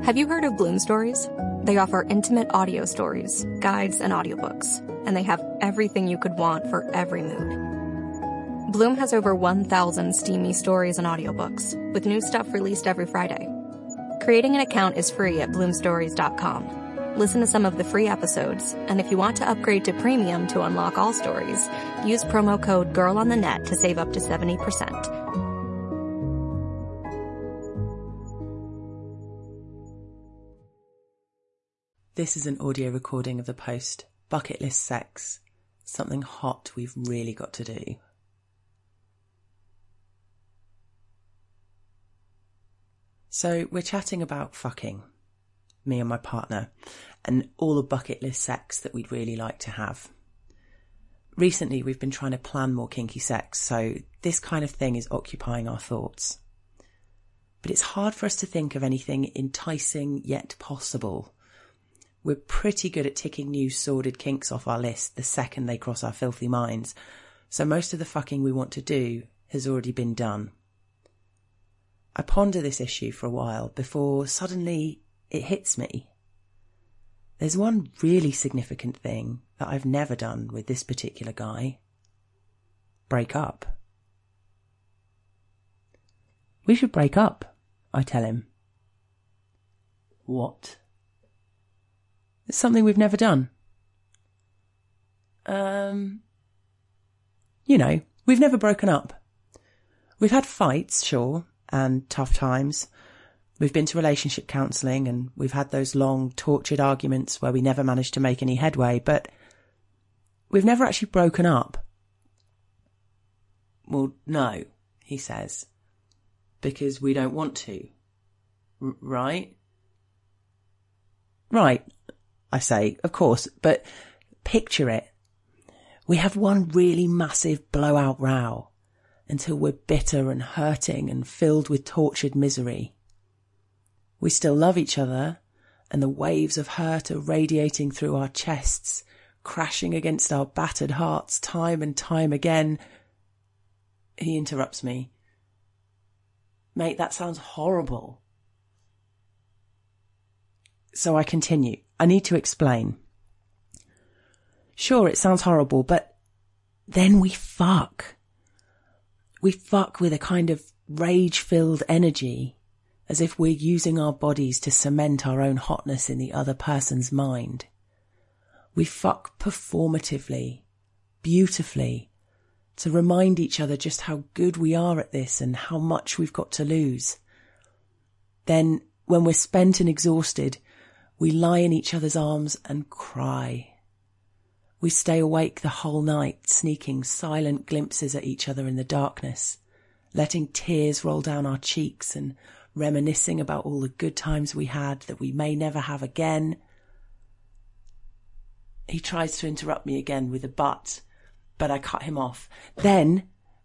Have you heard of Bloom Stories? They offer intimate audio stories, guides, and audiobooks, and they have everything you could want for every mood. Bloom has over 1,000 steamy stories and audiobooks, with new stuff released every Friday. Creating an account is free at bloomstories.com. Listen to some of the free episodes, and if you want to upgrade to premium to unlock all stories, use promo code GIRLONTHENET to save up to 70%. This is an audio recording of the post, Bucket List Sex, something hot we've really got to do. So we're chatting about fucking, me and my partner, and all the bucket list sex that we'd really like to have. Recently we've been trying to plan more kinky sex, so this kind of thing is occupying our thoughts. But it's hard for us to think of anything enticing yet possible. We're pretty good at ticking new sordid kinks off our list the second they cross our filthy minds, so most of the fucking we want to do has already been done. I ponder this issue for a while before suddenly it hits me. There's one really significant thing that I've never done with this particular guy. Break up. We should break up, I tell him. What? It's something we've never done. We've never broken up. We've had fights, sure, and tough times. We've been to relationship counselling and we've had those long, tortured arguments where we never managed to make any headway, but we've never actually broken up. Well, no, he says, because we don't want to. Right? Right, I say, of course, but picture it. We have one really massive blowout row until we're bitter and hurting and filled with tortured misery. We still love each other, and the waves of hurt are radiating through our chests, crashing against our battered hearts time and time again. He interrupts me. Mate, that sounds horrible. So I continue. I need to explain. Sure, it sounds horrible, but then we fuck. We fuck with a kind of rage-filled energy, as if we're using our bodies to cement our own hotness in the other person's mind. We fuck performatively, beautifully, to remind each other just how good we are at this and how much we've got to lose. Then, when we're spent and exhausted, we lie in each other's arms and cry. We stay awake the whole night, sneaking silent glimpses at each other in the darkness, letting tears roll down our cheeks and reminiscing about all the good times we had that we may never have again. He tries to interrupt me again with a but I cut him off. Then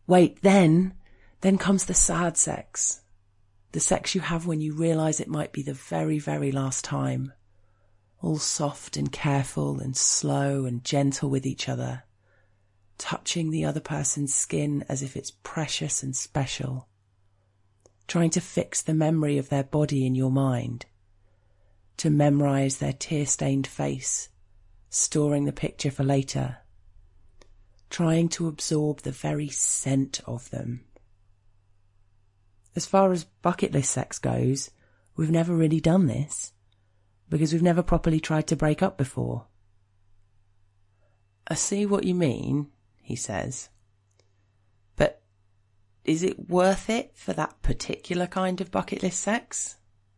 comes the sad sex. The sex you have when you realise it might be the very, very last time. All soft and careful and slow and gentle with each other, touching the other person's skin as if it's precious and special, trying to fix the memory of their body in your mind, to memorise their tear-stained face, storing the picture for later, trying to absorb the very scent of them. As far as bucket list sex goes, we've never really done this, because we've never properly tried to break up before. I see what you mean, he says. But is it worth it for that particular kind of bucket list sex?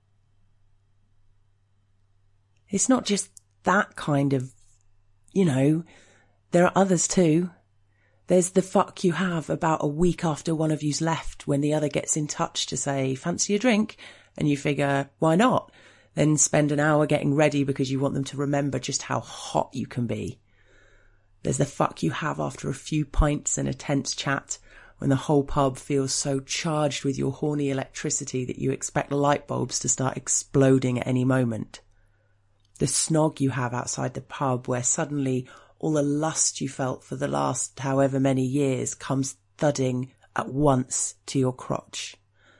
It's not just that kind of, there are others too. There's the fuck you have about a week after one of you's left when the other gets in touch to say, fancy a drink? And you figure, why not? Then spend an hour getting ready because you want them to remember just how hot you can be. There's the fuck you have after a few pints and a tense chat when the whole pub feels so charged with your horny electricity that you expect light bulbs to start exploding at any moment. The snog you have outside the pub where suddenly all the lust you felt for the last however many years comes thudding at once to your crotch.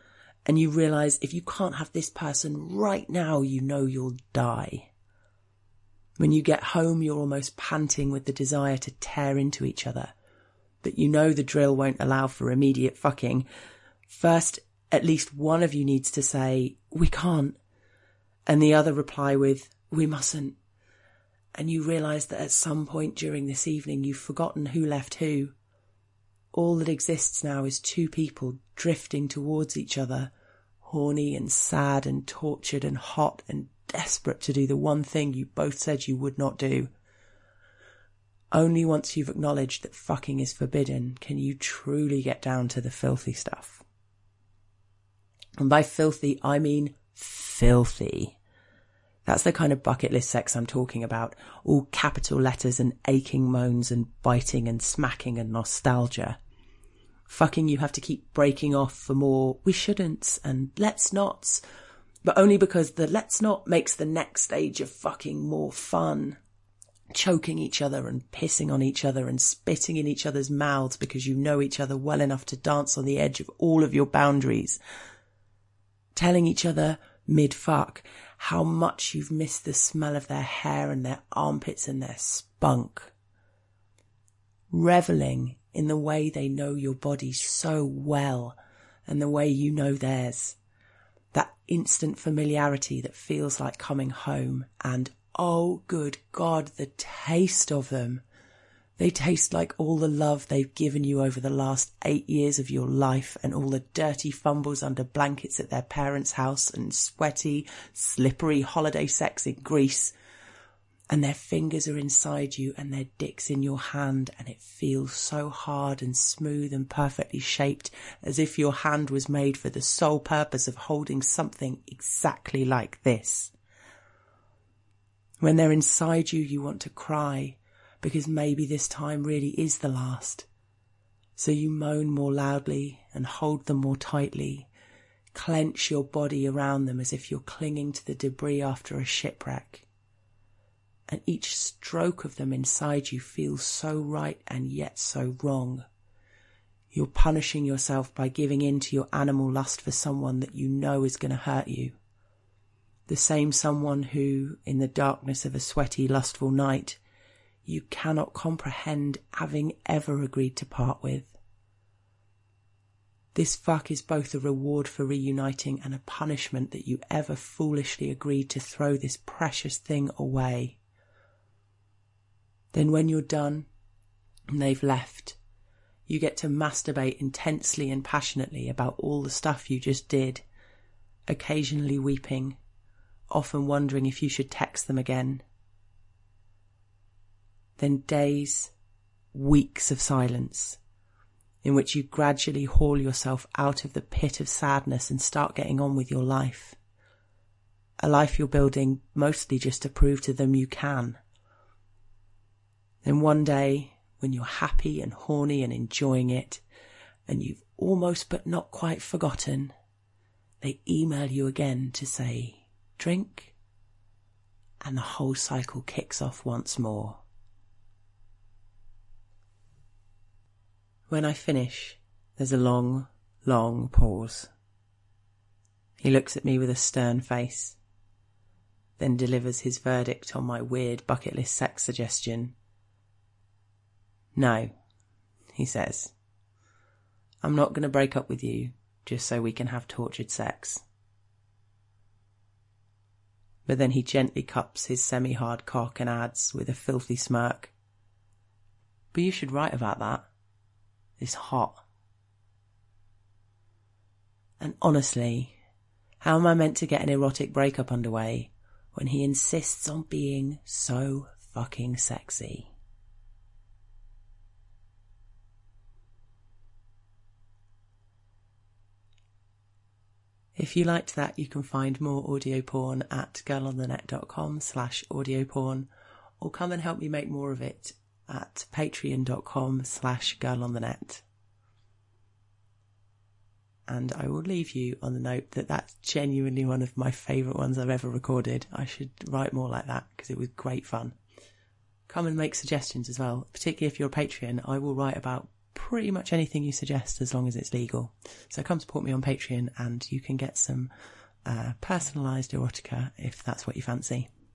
And you realise if you can't have this person right now, you know you'll die. When you get home, you're almost panting with the desire to tear into each other. But you know the drill won't allow for immediate fucking. First, at least one of you needs to say, we can't. And the other reply with, we mustn't. And you realise that at some point during this evening, you've forgotten who left who. All that exists now is two people drifting towards each other, horny and sad and tortured and hot and desperate to do the one thing you both said you would not do. Only once you've acknowledged that fucking is forbidden can you truly get down to the filthy stuff. And by filthy, I mean filthy. That's the kind of bucket list sex I'm talking about. All capital letters and aching moans and biting and smacking and nostalgia. Fucking you have to keep breaking off for more we shouldn'ts and let's nots. But only because the let's not makes the next stage of fucking more fun. Choking each other and pissing on each other and spitting in each other's mouths because you know each other well enough to dance on the edge of all of your boundaries. Telling each other mid-fuck how much you've missed the smell of their hair and their armpits and their spunk. Revelling in the way they know your body so well and the way you know theirs. That instant familiarity that feels like coming home and, oh good God, the taste of them. They taste like all the love they've given you over the last 8 years of your life and all the dirty fumbles under blankets at their parents' house and sweaty, slippery holiday sex in Greece. And their fingers are inside you and their dick's in your hand and it feels so hard and smooth and perfectly shaped as if your hand was made for the sole purpose of holding something exactly like this. When they're inside you, you want to cry because maybe this time really is the last. So you moan more loudly and hold them more tightly, clench your body around them as if you're clinging to the debris after a shipwreck. And each stroke of them inside you feels so right and yet so wrong. You're punishing yourself by giving in to your animal lust for someone that you know is going to hurt you. The same someone who, in the darkness of a sweaty, lustful night, you cannot comprehend having ever agreed to part with. This fuck is both a reward for reuniting and a punishment that you ever foolishly agreed to throw this precious thing away. Then when you're done and they've left, you get to masturbate intensely and passionately about all the stuff you just did, occasionally weeping, often wondering if you should text them again. Then days, weeks of silence, in which you gradually haul yourself out of the pit of sadness and start getting on with your life. A life you're building mostly just to prove to them you can. Then one day, when you're happy and horny and enjoying it, and you've almost but not quite forgotten, they email you again to say, drink, and the whole cycle kicks off once more. When I finish, there's a long, long pause. He looks at me with a stern face, then delivers his verdict on my weird bucket list sex suggestion. No, he says. I'm not going to break up with you just so we can have tortured sex. But then he gently cups his semi-hard cock and adds with a filthy smirk, but you should write about that. It's hot. And honestly, how am I meant to get an erotic breakup underway when he insists on being so fucking sexy? If you liked that, you can find more audio porn at girlonthenet.com/audio porn, or come and help me make more of it at patreon.com/girlonthenet. And I will leave you on the note that that's genuinely one of my favourite ones I've ever recorded. I should write more like that because it was great fun. Come and make suggestions as well, particularly if you're a Patreon. I will write about pretty much anything you suggest as long as it's legal. So come support me on Patreon and you can get some personalised erotica if that's what you fancy.